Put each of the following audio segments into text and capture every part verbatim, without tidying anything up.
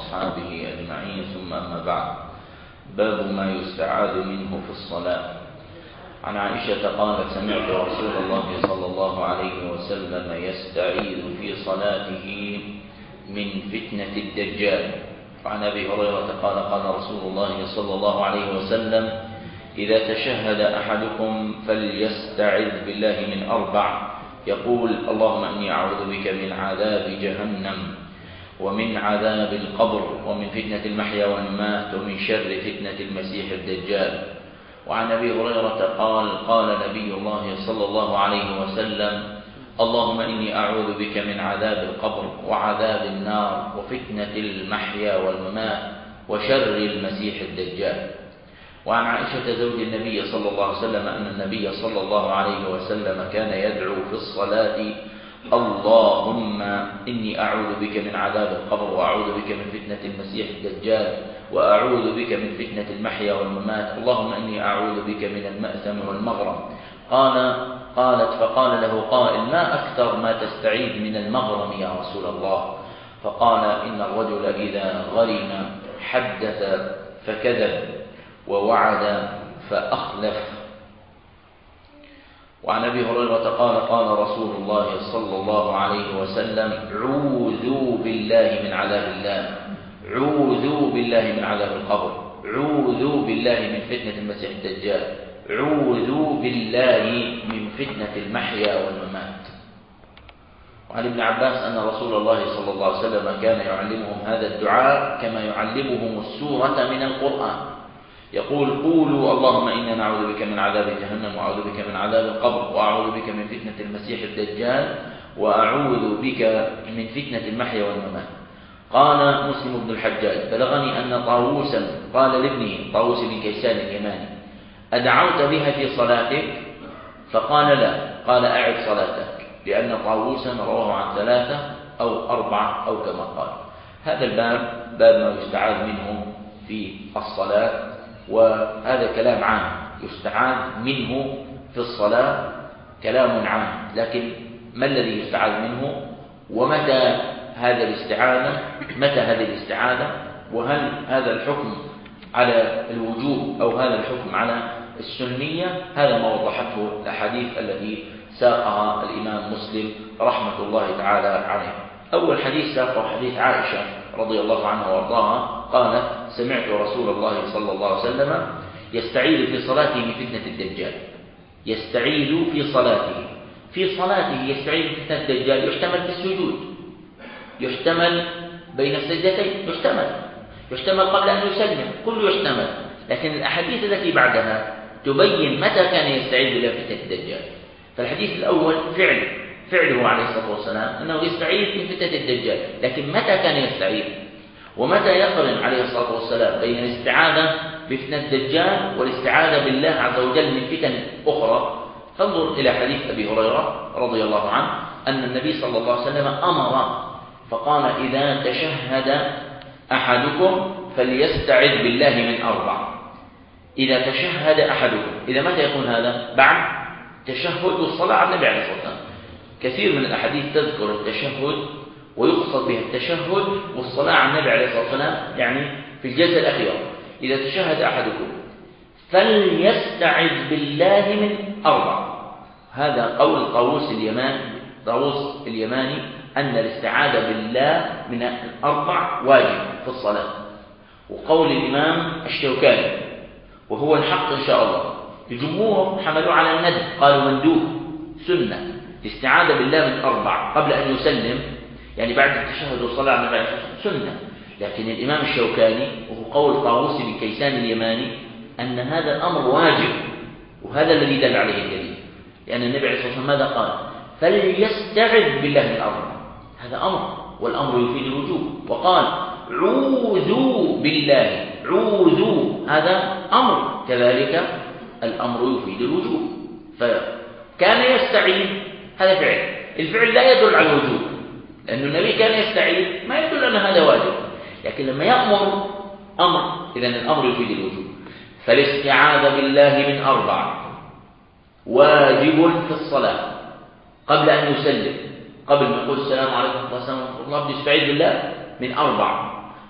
وأصحابه أجمعين، ثم أما بعد. باب ما يستعاذ منه في الصلاة. عن عائشة قالت: سمعت رسول الله صلى الله عليه وسلم يستعيذ في صلاته من فتنة الدجال. وعن أبي هريرة قال: قال رسول الله صلى الله عليه وسلم: إذا تشهد أحدكم فليستعذ بالله من أربع، يقول: اللهم إني أعوذ بك من عذاب جهنم ومن عذاب القبر ومن فتنة المحيا والممات ومن شر فتنة المسيح الدجال. وعن أبي هريرة قال: قال نبي الله صلى الله عليه وسلم: اللهم إني أعوذ بك من عذاب القبر وعذاب النار وفتنة المحيا والممات وشر المسيح الدجال. وعن عائشة زوج النبي صلى الله عليه وسلم أن النبي صلى الله عليه وسلم كان يدعو في الصلاة: اللهم إني أعوذ بك من عذاب القبر وأعوذ بك من فتنة المسيح الدجال وأعوذ بك من فتنة المحيا والممات، اللهم إني أعوذ بك من المأثم والمغرم. قال قالت فقال له قائل: ما أكثر ما تستعيذ من المغرم يا رسول الله؟ فقال: إن الرجل إذا غرم حدث فكذب ووعد فأخلف. وعن أبي هريرة قال: قال رسول الله صلى الله عليه وسلم: عوذوا بالله من عذاب الله، عوذوا بالله من عذاب القبر، عوذوا بالله من فتنة المسيح الدجال، عوذوا بالله من فتنة المحيا والممات. وعن ابن عباس أن رسول الله صلى الله عليه وسلم كان يعلمهم هذا الدعاء كما يعلمهم السورة من القرآن، يقول: قولوا اللهم إنا نعوذ بك من عذاب جهنم وأعوذ بك من عذاب القبر وأعوذ بك من فتنة المسيح الدجال وأعوذ بك من فتنة المحيا والممات. قال مسلم بن الحجاج: بلغني أن طاووسا قال لابنه طاووس بن كيسان اليماني: أدعوت بها في صلاتك؟ فقال: لا. قال: أعد صلاتك، لأن طاووسا رواه عن ثلاثة أو أربعة أو كما قال. هذا الباب باب ما يستعاذ منه في الصلاة، وهذا كلام عام يستعاذ منه في الصلاة، كلام عام، لكن ما الذي يستعاذ منه؟ ومتى هذا الاستعاذة؟ متى هذه الاستعاذة؟ وهل هذا الحكم على الوجوب أو هذا الحكم على السنية؟ هذا ما وضحته الأحاديث التي ساقها الإمام مسلم رحمة الله تعالى عليه. أول حديث ساقه حديث عائشة رضي الله عنها وارضاها، قالت: سمعت رسول الله صلى الله عليه وسلم يستعيذ في صلاته من فتنة الدجال. يستعيذ في صلاته في صلاته يستعيذ من فتنة الدجال. يحتمل في السجود، يحتمل بين السجدتين، يحتمل يحتمل قبل أن يسلم، كله يحتمل. لكن الأحاديث التي بعدها تبين متى كان يستعيذ بالله من فتنة الدجال. فالحديث الأول فعل فعله عليه الصلاة والسلام أنه يستعيذ من فتنة الدجال، لكن متى كان يستعيذ؟ ومتى يقرن عليه الصلاة والسلام بين الاستعاذة بفتنة الدجال والاستعاذة بالله عز وجل من فتن أخرى؟ فانظر إلى حديث أبي هريرة رضي الله عنه أن النبي صلى الله عليه وسلم أمر فقال: إذا تشهد أحدكم فليستعذ بالله من أربع. إذا تشهد أحدكم، إذا متى يكون هذا؟ بعد تشهد والصلاة على النبي عليه الصلاة والسلام. كثير من الأحاديث تذكر التشهد ويقصد بها التشهد والصلاة على النبي عليه الصلاة والسلام، يعني في الجلسة الأخيرة. إذا تشهد أحدكم فليستعذ بالله من أربع. هذا قول طاووس اليماني طاووس اليماني أن الاستعاذة بالله من الأربع واجب في الصلاة. وقول الإمام الشوكاني وهو الحق إن شاء الله، الجمهور حملوا على الندب، قالوا مندوب سنة الاستعاذة بالله من أربع قبل أن يسلم، يعني بعد التشهد والصلاة على النبي سنة. لكن الإمام الشوكاني وهو قول طاووس بن كيسان اليماني أن هذا الأمر واجب، وهذا الذي دل عليه الدليل، لأن النبي عليه الصلاة والسلام ماذا قال؟ فليستعذ بالله من أربع. هذا أمر، والأمر يفيد الوجوب. وقال: عوذوا بالله، عوذوا، هذا أمر، كذلك الأمر يفيد الوجوب. فكان يستعيذ، هذا فعل، الفعل لا يدل على الوجوب، لأن النبي كان يستعيذ ما يدل أن هذا واجب. لكن لما يأمر أمر، إذن الأمر يفيد الوجوب. فالاستعاذة بالله من أربع واجب في الصلاة قبل أن يسلم، قبل ما يقول السلام عليكم ورحمة الله وبركاته، الله بيستعيذ بالله من أربع،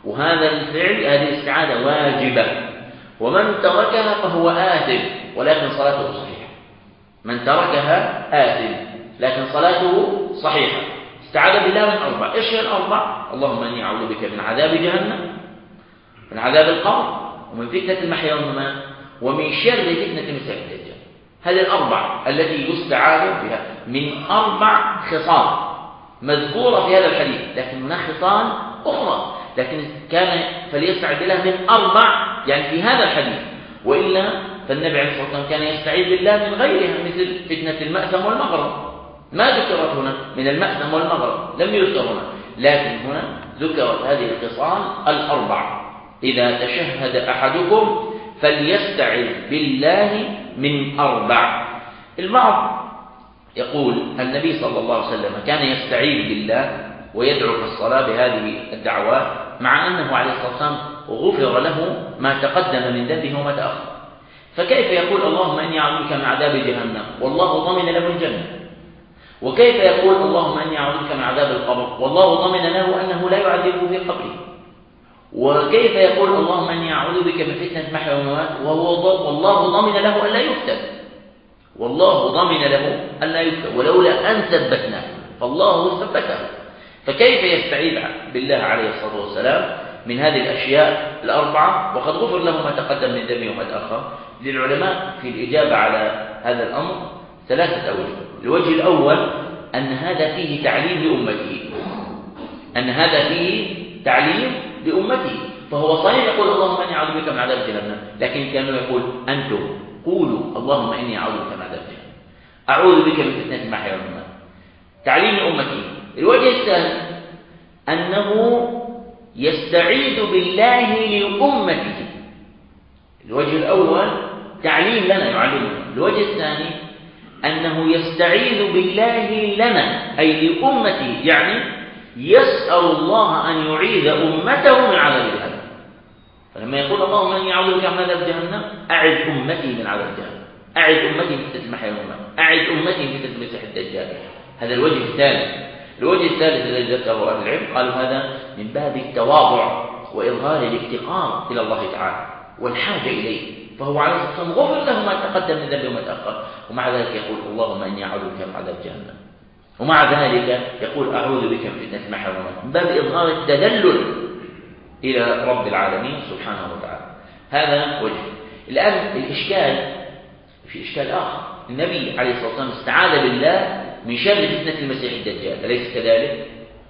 وهذا الفعل هذه الاستعاذة واجبة، ومن تركها فهو آثم ولكن صلاته صحيحة. من تركها آثم لكن صلاته صحيحة. استعاذ بالله من أربع. إيش هي الأربع؟ اللهم إني أعوذ بك من عذاب جهنم، من عذاب القبر، ومن فتنة المحيا والممات، ومن شر فتنة المسيح الدجال. هذه الأربع التي يستعاذ بها من أربع خصال مذكورة في هذا الحديث، لكن هناك خصال أخرى، لكن كان فليستعذ بالله من أربع يعني في هذا الحديث، وإلا فالنبي عليه الصلاة والسلام كان يستعيذ بالله من غيرها مثل فتنة المأثم والمغرب، ما ذكرت هنا من المأثم والمغرب لم يذكر هنا، لكن هنا ذكرت هذه الخصال الأربع. إذا تشهد أحدكم فليستعذ بالله من أربع. البعض يقول النبي صلى الله عليه وسلم كان يستعيذ بالله ويدعو في الصلاة بهذه الدعوات، مع أنه عليه الصلاة والسلام غفر له ما تقدم من ذنبه وما تأخر، فكيف يقول اللهم إني أعوذ بك من عذاب جهنم والله ضمن له الجنة؟ وكيف يقول اللهم إني أعوذ بك من عذاب القبر والله ضمن له أنه لا يعذبه في قبره؟ وكيف يقول اللهم إني أعوذ بك من فتنة المحيا والممات وهو والله ضمن له أن لا يفتن؟ والله ضمن له أن لا يفتن، ولولا أن ثبتناه فالله ثبته. فكيف يستعيذ بالله عليه الصلاة والسلام من هذه الأشياء الأربعة وقد غفر له ما تقدم من ذنبه وما تأخر؟ للعلماء في الإجابة على هذا الأمر ثلاثة أوجه. الوجه الأول أن هذا فيه تعليم لأمته، أن هذا فيه تعليم لأمته، فهو صحيح يقول اللهم إني أعوذ بك من عذاب جهنم، لكن كانوا يقول أنتم قولوا اللهم إني أعوذ بك من عذاب جهنم، أعوذ بك من فتنة المحيا والممات، تعليم لأمته. الوجه الثاني أنه يستعيذ بالله لأمته. الوجه الأول تعليم لنا يعلمنا، الوجه الثاني أنه يستعيذ بالله لنا أي لأمته، يعني يسأل الله أن يعيذ أمته من عذاب جهنم. فلما يقول اللهم إني أعوذ بك من عذاب جهنم أعذ أمتي من عذاب جهنم، أعذ أمتي من فتنة المحيا والممات، أعذ أمتي من فتنة المسيح الدجال. هذا الوجه الثالث. الوجه الثالث الذي ذكره أهل العلم قالوا هذا من باب التواضع وإظهار الافتقار إلى الله تعالى والحاجة إليه، فهو عليه الصلاة والسلام غفر له ما تقدم من ذنبه وما تأخر، ومع ذلك يقول اللهم إني أعوذ بك من عذاب جهنم، ومع ذلك يقول أعوذ بك من فتنة المحيا والممات، من باب إظهار التذلل إلى رب العالمين سبحانه وتعالى. هذا وجه. الآن الإشكال في إشكال آخر، النبي عليه الصلاة والسلام استعاذ بالله من شر فتنة المسيح الدجال، أليس كذلك؟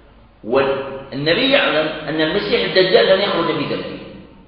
والنبي يعلم أن المسيح الدجال لن يخرج في ذنبه.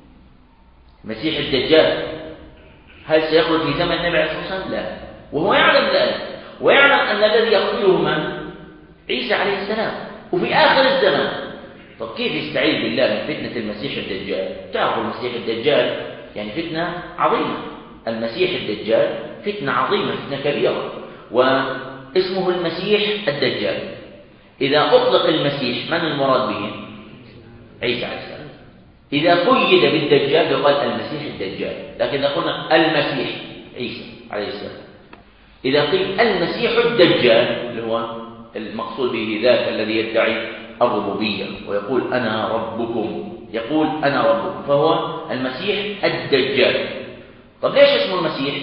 المسيح الدجال هل سيخرج في زمن النبي عليه الصلاة والسلام؟ لا، وهو يعلم ذلك، ويعلم أن الذي يقتله من؟ عيسى عليه السلام، وفي آخر الزمان. طب كيف يستعيذ بالله من فتنة المسيح الدجال؟ تعرفوا المسيح الدجال يعني فتنة عظيمة، المسيح الدجال فتنة عظيمة، فتنة كبيرة، واسمه المسيح الدجال. إذا أطلق المسيح من المراد به؟ عيسى عليه السلام. إذا قيد بالدجال يقال المسيح الدجال، لكن إذا قلنا المسيح عيسى عليه السلام، إذا قيل المسيح الدجال اللي هو المقصود به ذاك الذي يدعي الربوبية ويقول أنا ربكم، يقول أنا ربكم، فهو المسيح الدجال. طب ليش اسمه المسيح؟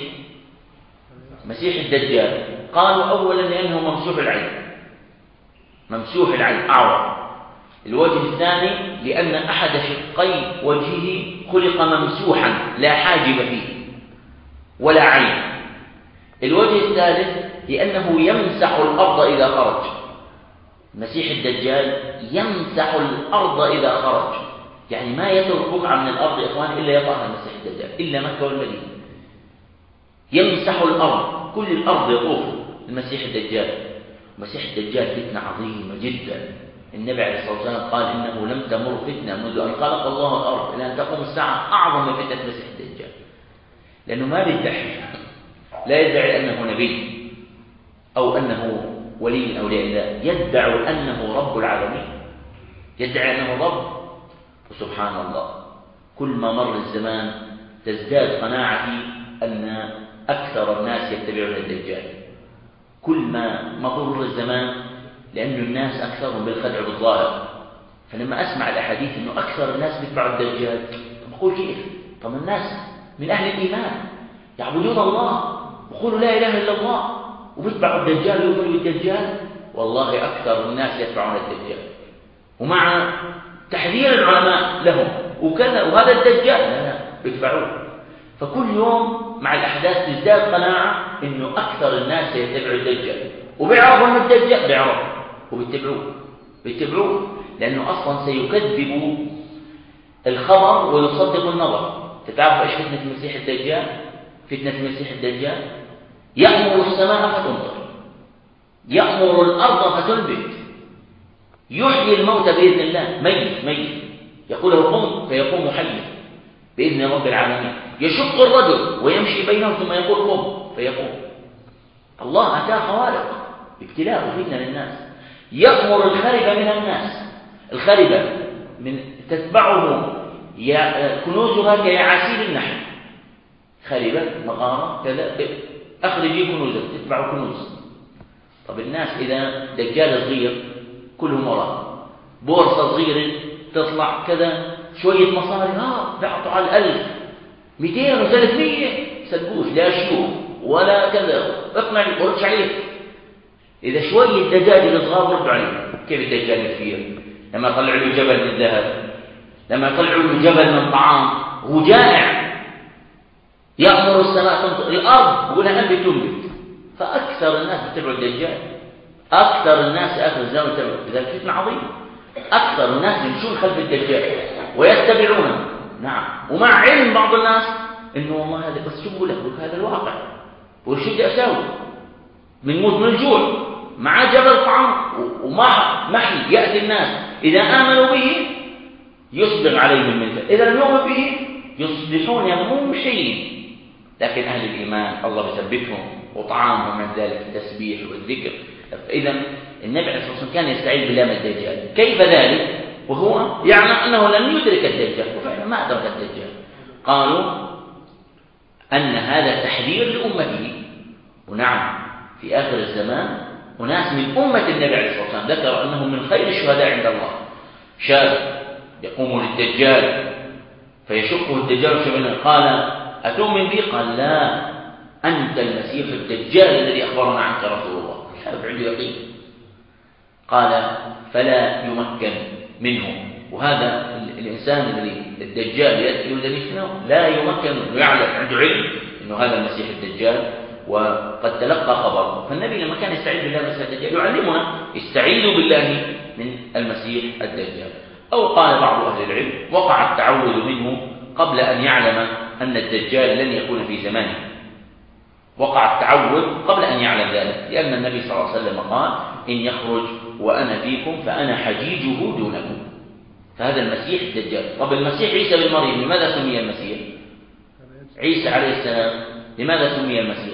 مسيح الدجال قالوا أولا لأنه ممسوح العين، ممسوح العين أعور. الوجه الثاني لأن أحد شقي وجهه خلق ممسوحا لا حاجب فيه ولا عين. الوجه الثالث لأنه يمسح الأرض إذا خرج، المسيح الدجال يمسح الأرض إذا خرج، يعني ما يترك بقعة من الأرض إخوان إلا يطأها المسيح الدجال، إلا مكة والمدينة. يمسح الأرض، كل الأرض يطوف المسيح الدجال. المسيح الدجال فتنة عظيمة جدا. النبي عليه الصلاة والسلام قال إنه لم تمر فتنة منذ أن خلق الله الأرض إلى أن تقوم الساعة أعظم من فتنة المسيح الدجال، لأنه ما بيدعي، لا يدعي أنه نبي أو أنه ولي من أولياء الله، يدعي أنه رب العالمين، يدعي أنه رب. وسبحان الله كل ما مر الزمان تزداد قناعتي أن أكثر الناس يتبعون الدجال، كل ما مر الزمان، لأن الناس أكثرهم بالخدع بالظاهر، فلما أسمع الأحاديث أنه أكثر الناس بيتبعوا الدجال، طب أقول كيف؟ طب الناس من أهل الإيمان يعبدون الله ويقولوا لا إله إلا الله وبيتبعوا الدجال ويؤمنوا بالدجال. والله أكثر الناس يتبعون الدجال، ومع تحذير العلماء لهم وكذا، وهذا الدجال لا لا بيتبعوه. فكل يوم مع الأحداث تزداد قناعة إنه أكثر الناس يتبعوا الدجال، وبيعرفوا إنه الدجال بيعرفوا وبيتبعوه بيتبعوه لأنه أصلا سيكذب الخبر ويصدق النظر. تتعرف إيش فتنة المسيح الدجال؟ فتنة المسيح الدجال يأمر السماء فتمطر، يأمر الأرض فتنبت، يحيي الموت بإذن الله، ميت ميت يقول له قم فيقوم حيا بإذن رب العالمين، يشق الرجل ويمشي بينهم ثم يقول قم فيقوم. الله أتاه خوارق ابتلاء وفتنة للناس. يأمر الخربة من الناس، الخربة من تتبعه كنوزها كيعاسير النحل، خربة مغارة كذا أخرجي كنوزا تتبع كنوز. طب الناس إذا دجال صغير كلهم وراء، بورصة صغيرة تطلع كذا شوية مصاري ها بعطوا على الألف مئتين وثلاثمية سلبوش لا شيوخ ولا كذا اقنعي ورش عليه. إذا شوية دجاجة صغار ردوا عليه. كيف الدجال الكبير لما طلعوا له جبل من ذهب، لما طلعوا له جبل من طعام هو جائع، يأمر السماء تمطر الأرض ولا أنبت تنبت. فأكثر الناس يتبعوا الدجال، أكثر الناس آخر الزمن يتبعوا. إذا فتنة عظيمة، أكثر الناس يمشون خلف الدجال ويتبعونه. نعم، ومع علم بعض الناس إنه والله هذا بس شو بقول لك هذا الواقع وشو بدي أساوي، بنموت من الجوع مع جبل طعام ومع محي يأتي الناس إذا آمنوا به يصبغ عليهم من ذلك، إذا لم يؤمنوا به يصبحون ممحين. لكن أهل الإيمان الله يثبتهم وطعامهم من ذلك التسبيح والذكر. فإذا النبي عليه الصلاة والسلام كان يستعيذ بالله من الدجال. كيف ذلك وهو يعلم أنه لن يدرك الدجال؟ وفعلا ما أدرك الدجال. قالوا أن هذا تحذير لأمته. ونعم في آخر الزمان أناس من أمة النبي عليه الصلاة والسلام ذكر أنهم من خير الشهداء عند الله. شاب يقوم للدجال فيشقه الدجال شبنا، قال أتؤمن بي؟ قال لا، أنت المسيح الدجال الذي أخبرنا عنك رسول الله. شاب عنده يقين. قال فلا يمكن منه. وهذا الإنسان الذي الدجال يأتي يدنسنه لا يمكن أنه يعلم، عنده علم أنه هذا المسيح الدجال وقد تلقى خبره. فالنبي لما كان يستعيذ بالله من المسيح الدجال يعلمنا استعيذوا بالله من المسيح الدجال. أو قال بعض أهل العلم وقع التعوذ منه قبل أن يعلم أن الدجال لن يكون في زمانه. وقع التعوذ قبل أن يعلم ذلك، لأن النبي صلى الله عليه وسلم قال إن يخرج وأنا فيكم فأنا حجيجه دونكم. فهذا المسيح الدجال. طب المسيح عيسى بن مريم لماذا سمي المسيح؟ عيسى عليه السلام لماذا سمي المسيح؟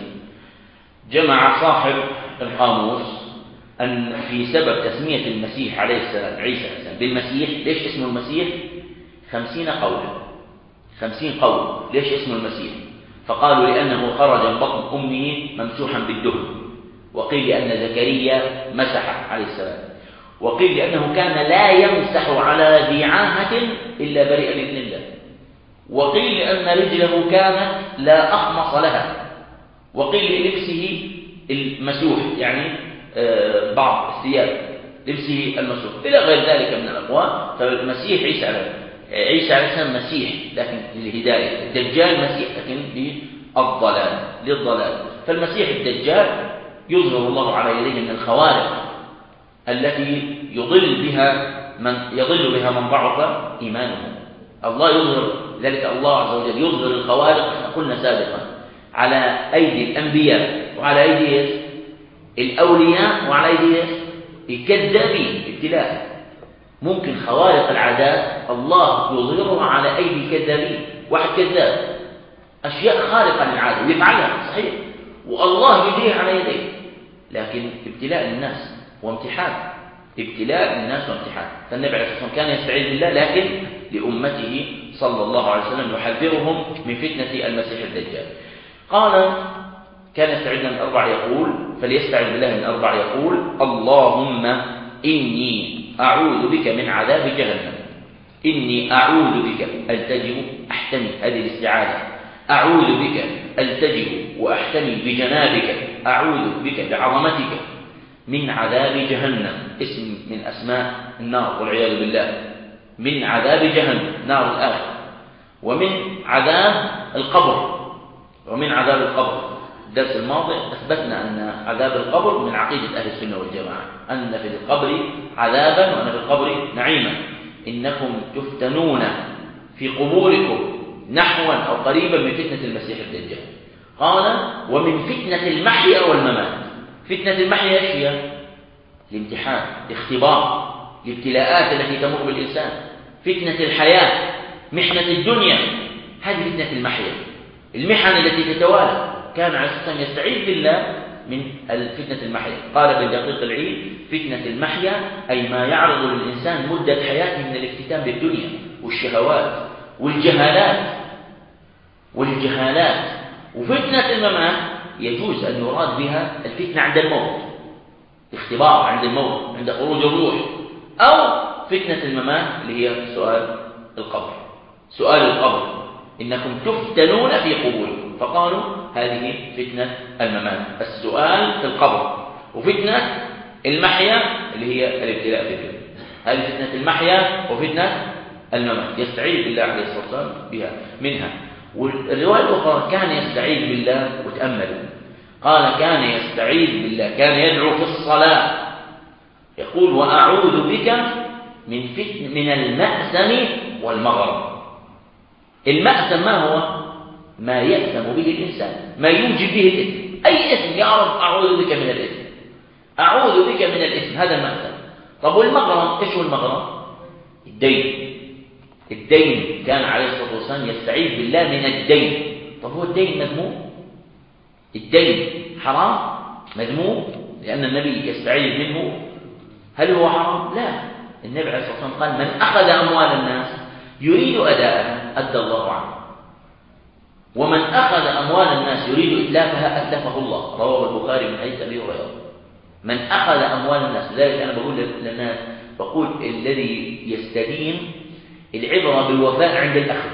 جمع صاحب القاموس أن في سبب تسمية المسيح عليه السلام عيسى عليه السلام بالمسيح، ليش اسمه المسيح؟ خمسين قولا، خمسين قول ليش اسمه المسيح؟ فقالوا لأنه خرج من بطن أمه ممسوحا بالدهن، وقيل لأن زكريا مسح عليه السلام، وقيل لأنه كان لا يمسح على ذي عاهة إلا بريئا بإذن الله، وقيل لأن رجله كانت لا أخمص لها، وقيل للبسه المسوح يعني بعض الثياب لبسه المسوح إلى غير ذلك من الأقوال. فالمسيح عيسى عليه عيسى عليه السلام مسيح لكن للهداية، الدجال مسيح لكن للضلال للضلال. فالمسيح الدجال يظهر الله على يديه من الخوارق التي يضل بها من يضل بها من ضعف إيمانه. الله يظهر ذلك، الله عز وجل يظهر الخوارق كما قلنا سابقا على أيدي الأنبياء وعلى أيدي الأولياء وعلى أيدي الكذابين ابتلاء. ممكن خوارق العادات الله يظهرها على أيدي الكذابين، واحد كذاب أشياء خارقة للعادة ويفعلها صحيح والله يجريها على يديه، لكن ابتلاء للناس وامتحان، ابتلاء للناس وامتحان. فالنبي عليه الصلاة والسلام كان يستعيذ بالله لكن لأمته صلى الله عليه وسلم يحذرهم من فتنة المسيح الدجال. قال كان يستعيذ من أربع يقول، فليستعيذ بالله من أربع يقول اللهم إني أعوذ بك من عذاب جهنم، إني أعوذ بك ألتجئ أحتمي، هذه الاستعاذة، أعوذ بك ألتجئ وأحتمي بجنابك، أعوذ بك بعظمتك من عذاب جهنم، اسم من أسماء النار والعياذ بالله، من عذاب جهنم نار الآخرة، ومن عذاب القبر، ومن عذاب القبر. الدرس الماضي أثبتنا أن عذاب القبر من عقيدة أهل السنة والجماعة، أن في القبر عذابا وأن في القبر نعيما، إنكم تفتنون في قبوركم نحوا أو قريبا من فتنة المسيح الدجال. قال ومن فتنة المحيا والممات. فتنة المحيا ايش هي؟ الامتحان، الاختبار، الابتلاءات التي تمر بالإنسان. فتنة الحياة، محنة الدنيا، هذه فتنة المحيا، المحن التي تتوالى. كان عليه الصلاة والسلام يستعيذ بالله من فتنة المحيا. قال في دقيق العيد فتنة المحيا أي ما يعرض للإنسان مدة حياته من الافتتان بالدنيا والشهوات والجهالات والجهالات. وفتنة الممات يجوز أن يراد بها الفتنة عند الموت، اختبار عند الموت عند خروج الروح، أو فتنة الممات اللي هي سؤال القبر. سؤال القبر إنكم تفتنون في قبوركم، فقالوا هذه فتنة الممات، السؤال في القبر. وفتنة المحيا اللي هي الابتلاء في الدنيا، هذه فتنة المحيا وفتنة الممات، يستعيذ بالله عليه الصلاة والسلام بها منها. والرواية الأخرى كان يستعيذ بالله، وتأملوا، قال كان يستعيذ بالله، كان يدعو في الصلاة يقول وأعوذ بك من فتن من المأثم والمغرم. المأثم ما هو؟ ما يأثم به الإنسان، ما يوجب به الإثم، أي إثم يعرف أعوذ بك من الإثم، أعوذ بك من الإثم، هذا المأثم. طب والمغرم إيش هو المغرم؟ الدين. الدين كان عليه الصلاة والسلام يستعيذ بالله من الدين. طب هو الدين مذموم؟ الدين حرام مذموم لأن النبي يستعيذ منه؟ هل هو حرام؟ لا. النبي عليه الصلاة والسلام قال من أخذ أموال الناس يريد أداءها أدى الله عنه، ومن أخذ أموال الناس يريد إتلافها أتلفه الله. رواه البخاري من حديث أبي هريرة. من أخذ أموال الناس، لذلك أنا بقول للناس، بقول الذي يستدين العبرة بالوفاء عند الأخذ.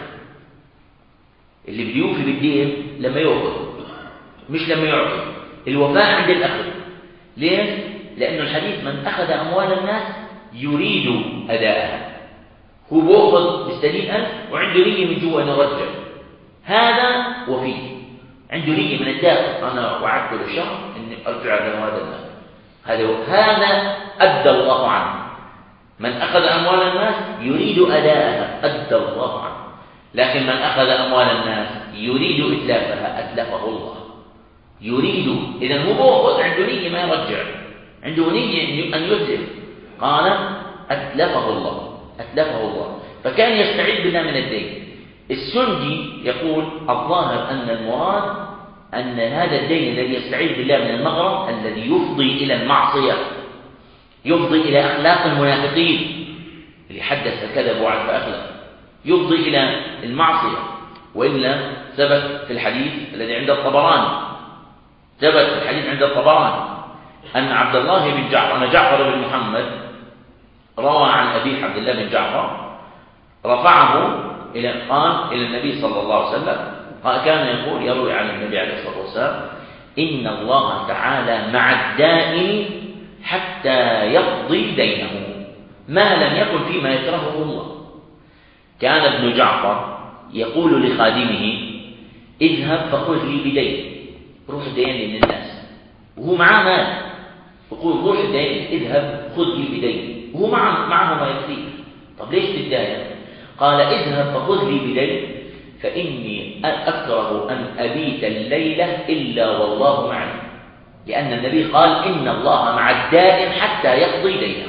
اللي بيوفي بالدين لما يأخذ مش لما يعطي، الوفاء عند الأخذ. ليه؟ لأن الحديث من أخذ أموال الناس يريد أداءها، هو بيأخذ بيستدين ألف وعنده نية من جوا أنه يرجع، هذا وفي، عنده نية من الداخل أنا وعدت له شهر أني أرجع له هذا المال، هذا هذا أدى الله عنه. من أخذ أموال الناس يريد أداءها أدى الله عنه، لكن من أخذ أموال الناس يريد إتلافها أتلفه الله. يريد، إذا هو بأخذ عنده نية ما يرجع، عنده نية أن يتلف، قال أتلفه الله، أتلفه الله. فكان يستعيذ بالله من الدين. السندي يقول الظاهر أن المراد أن هذا الدين الذي يستعيذ بالله من المغرم الذي يفضي إلى المعصية، يفضي إلى أخلاق المنافقين اللي حدث كذب وعد فأخلق، يفضي إلى المعصية. وإلا ثبت في الحديث الذي عند الطبراني، ثبت في الحديث عند الطبراني أن عبد الله بن جعفر، أن جعفر بن محمد روى عن أبيه عبد الله بن جعفر رفعه إلى قال إلى النبي صلى الله عليه وسلم، قال كان يقول يروي عن النبي عليه الصلاة والسلام إن الله تعالى مع الدائن حتى يقضي دينه ما لم يكن فيما يكرهه الله. كان ابن جعفر يقول لخادمه اذهب فخذ لي بدين، روح دين من الناس، وهو معاه مال، يقول روح دين اذهب خذ لي بدين، وهو معه معه ما يكفيه. طب ليش تتداين؟ قال اذهب فخذ لي بدين فإني أكره أن أبيت الليلة إلا والله معي، لأن النبي قال إن الله مع الدائن حتى يقضي دينه.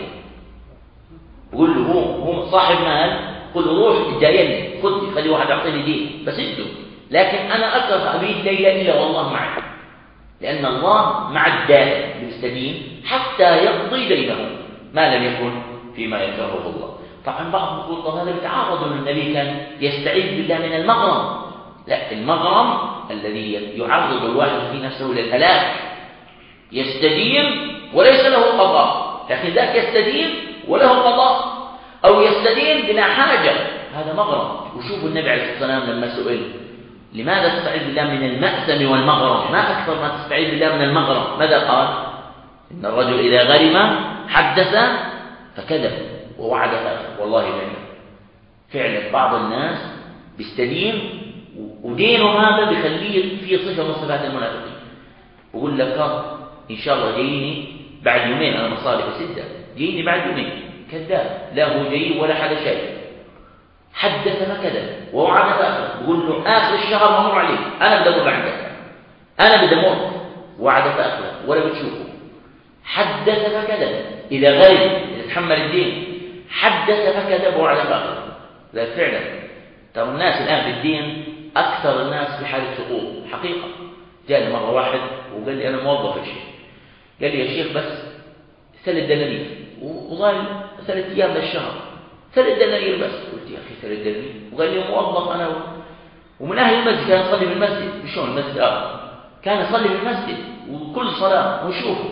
يقول له هو هو صاحب مال، خذ روح الداين خذ خلي واحد يعطيني دين بس انتم، لكن أنا أكره أبيت ليلة إلا والله معي، لأن الله مع الدائن بالسدين حتى يقضي دينه ما لم يكن فيما يكرهه الله. طبعا بعض يقول طب هذا يتعارض ان النبي كان يستعيذ بالله من المغرم. لا، المغرم الذي يعرض الواحد في نفسه للهلاك، يستدين وليس له قضاء، لكن ذاك يستدين وله قضاء، أو يستدين بلا حاجة، هذا مغرم. وشوفوا النبي عليه الصلاة والسلام لما سئل لماذا تستعيذ بالله من المأثم والمغرم، ما أكثر ما تستعيذ بالله من المغرم، ماذا قال؟ إن الرجل إذا غرم حدث فكذب ووعد فأخلف. والله فعلا فعلا بعض الناس بيستدين ودينه هذا بيخليه في صفة من صفات المنافقين، بقول لك إن شاء الله جايني بعد يومين، أنا مصالح سدة، جايني بعد يومين، كذاب، لا هو جاي ولا حدا شايف، حدث فكذب ووعد فأخلف. بقول له آخر الشهر ممر عليك، أنا بدي أمر عندك، أنا بدي أمر، وعد فأخلف ولا بتشوفه، حدث فكذب، إذا غير يتحمل الدين، حدث فكذب ووعد فأخلف. لا فعلا ترى الناس الآن في الدين أكثر الناس في حالة سقوط حقيقة. جاء مرة واحد وقال لي أنا موظف يا شيخ، قال لي يا شيخ بس ثلاث دنانير، وظل ثلاث أيام للشهر، ثلاث دنانير بس. قلت يا أخي ثلاث دنانير؟ وقال لي موظف أنا ومن أهل المسجد، كان يصلي في المسجد. شلون المسجد آخر؟ كان يصلي في المسجد وكل صلاة ونشوفه.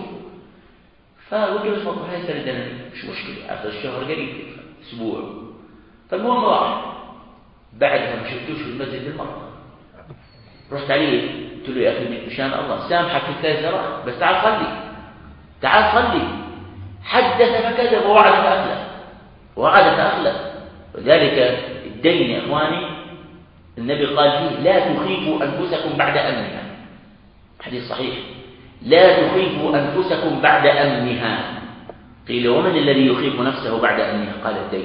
فقلت له تفضل هاي ثلاث دنانير مش مشكلة، آخر الشهر قريب أسبوع. فالمهم راح، بعدها ما شفتوش في المسجد بالمرة. رحت عليه قلت له يا أخي مشان الله سامحك في الثلاث درات، بس تعال صلي، تعال صلي. حدث فكذب ووعد فأخلف، وعد فأخلف. وذلك الدين يا إخواني النبي قال فيه لا تخيفوا أنفسكم بعد أمنها، حديث صحيح، لا تخيفوا أنفسكم بعد أمنها. قيل ومن الذي يخيف نفسه بعد أمنها؟ قال الدين.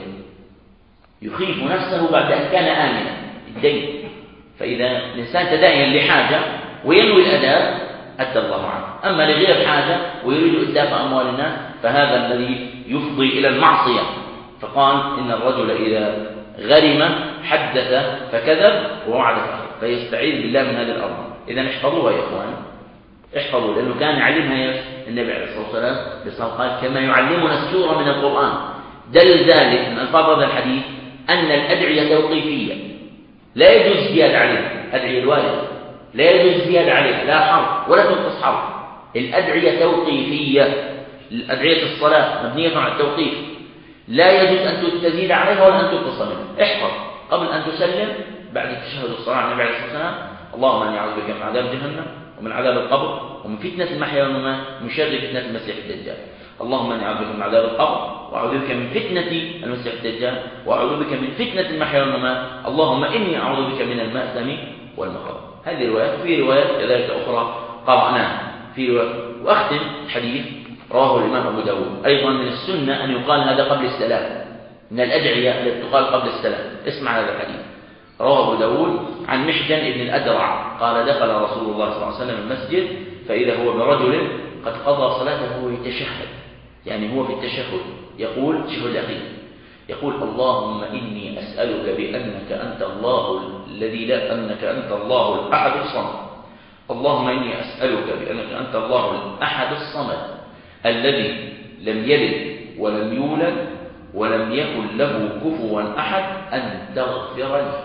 يخيف نفسه بعد أن كان آمنا، الدين. فإذا الإنسان تدين لحاجة وينوي الأداء أدى الله عنه، أما لغير حاجة ويريد إتلاف أموال الناس فهذا الذي يفضي إلى المعصية. فقال إن الرجل إذا غرم حدث فكذب ووعد فأخلف، فيستعيذ بالله من هذه الأرض. إذا احفظوها يا إخوان، احفظوا، لأنه كان يعلمها النبي عليه الصلاة والسلام قال كما يعلمنا السورة من القرآن. دل ذلك من ألفاظ هذا الحديث أن الأدعية توقيفية، لا يجوز زيادة عليها، أدعية الوالد لا يجوز زيادة عليها، لا حرف ولا تنقص حرف. الأدعية توقيفية، الأدعية الصلاة مبنية على التوقيف، لا يجوز أن تزيد عليها ولا أن تنقص منها. احفظ قبل أن تسلم بعد التشهد الصلاة على النبي عليه الصلاة والسلام اللهم إني أعوذ بك من عذاب جهنم ومن عذاب القبر ومن فتنة المحيا والممات ومن شر فتنة المسيح الدجال. اللهم إني أعوذ بك من عذاب القبر وأعوذ بك من فتنة المسيح الدجال وأعوذ بك من فتنة المحيا والممات. اللهم إني أعوذ بك من المأثم والمغرم. هذه روايات، في روايات كذلك أخرى قرأناها في رواية. وأختم حديث رواه الإمام أبو داود أيضا من السنة أن يقال هذا قبل السلام، من الأدعية التي تقال قبل السلام. اسمع هذا الحديث، رواه أبو داود عن محجن بن الأدرع قال دخل رسول الله صلى الله عليه وسلم المسجد فإذا هو برجل قد قضى صلاته وهو يتشهد، يعني هو في التشهد يقول التشهد الأخير، يقول اللهم إني أسألك بأنك أنت الله الذي لا أنك أنت الله الأحد الصمد. اللهم إني أسألك بأنك أنت الله الأحد الصمد الذي لم يلد ولم يولد ولم يكن له كفوا أحد أن تغفر لي.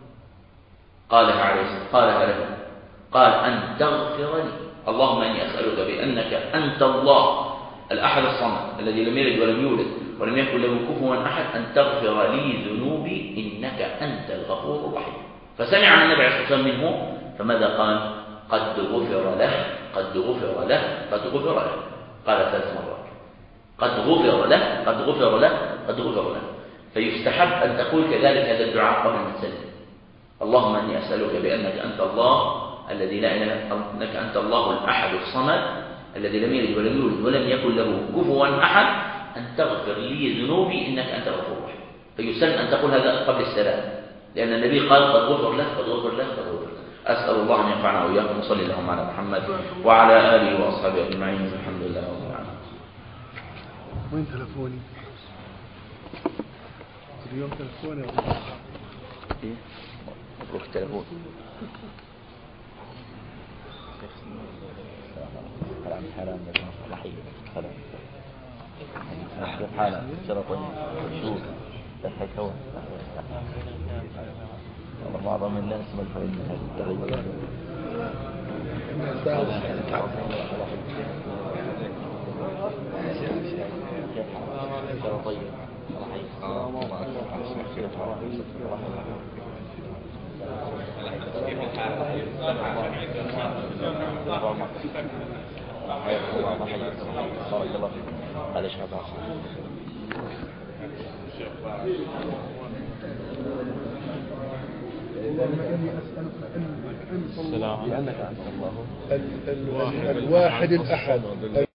قالها عليه قالها له قال أن تغفر لي. اللهم إني أسألك بأنك أنت الله الأحد الصمد الذي لم يلد ولم يولد ولم يكن له كفوا أحد أن تغفر لي ذنوبي إنك أنت الغفور الرحيم. فسمع النبي عليه الصلاة والسلام منه فماذا قال؟ قد غفر له قد غفر له قد غفر له. قال ثلاث مرات قد غفر له قد غفر له قد غفر له. فيستحب أن تقول كذلك هذا الدعاء قبل أن تسلم. اللهم إني أسألك بأنك أنت الله الذي لا إله إلا أنك أنت الله الأحد الصمد الذي لم يلد ولم يولد ولم يكن له كفوا أحد أن تغفر لي ذنوبي إنك أنت الغفور الرحيم. فيسن أن تقول هذا قبل السلام، لأن النبي قال قد غفر له قد غفر له قد غفر له. أسأل الله أن ينفعنا وإياكم وصلي اللهم على محمد وعلى آله وأصحابه أجمعين. الحمد لله رب العالمين. وين تلفوني؟ اليوم تلفوني ولا إيه؟ مبروك التلفون. حرام حرام رحيم حرام حرام شرف شوف تحت هوا والله معظم الناس مدفوعين من هذه التغيير. كيف حالك؟ طيب الواحد الأحد